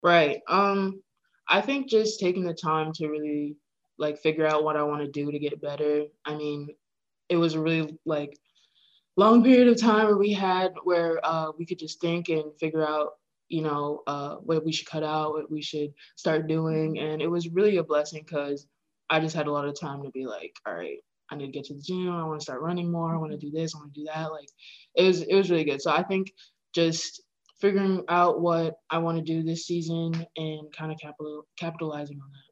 Right. I think just taking the time to really like figure out what I want to do to get better. I mean, it was a really like long period of time where we could just think and figure out, what we should cut out, what we should start doing, and it was really a blessing because I just had a lot of time to be like, all right, I need to get to the gym. I want to start running more. I want to do this. I want to do that. Like, it was really good. So I think just figuring out what I want to do this season and kind of capitalizing on that.